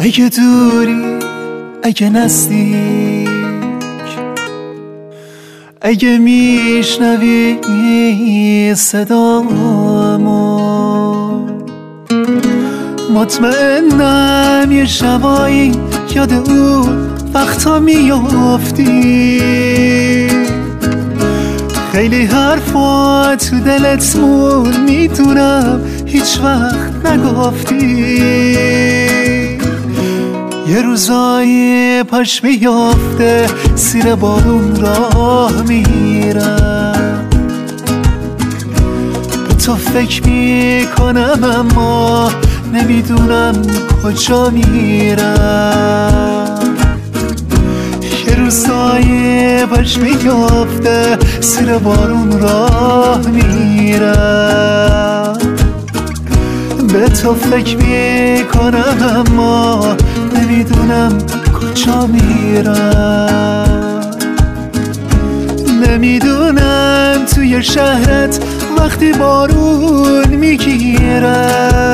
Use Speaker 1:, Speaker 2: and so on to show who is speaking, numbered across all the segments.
Speaker 1: اگه دوری اگه نزدیک، اگه میشنوی صدامو، مطمئنم یه شبایی یاد اون وقتا میافتی، خیلی حرفا تو دلت مون، میدونم هیچ وقت نگفتی. یه روزای پاش میافته زیر بارون راه میرم، به تو فکر میکنم اما نمیدونم کجا میرم. یه روزای پاش میافته زیر بارون راه میرم، به تو فکر میکنم اما نمیدونم کجا میرم. نمیدونم توی شهرت وقتی بارون میگیره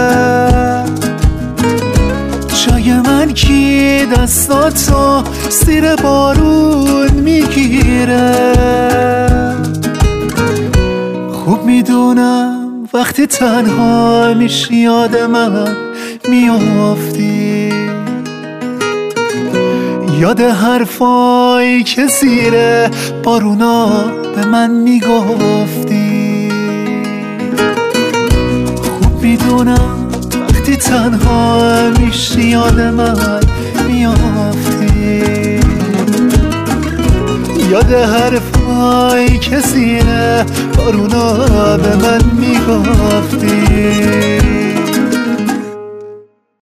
Speaker 1: جای من کی دستاتو زیر بارون میگیره. خوب میدونم وقتی تنها میشی یاد من میافتی، یاد حرفایی که زیر بارونا به من میگفتی. خوب میدونم وقتی تنها میشی یاد من میافتی، یاد حرفایی که زیر بارونا به من میگفتی.